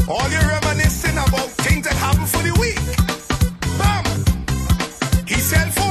All you reminiscing about things that happen for the week. Bam! He sell food.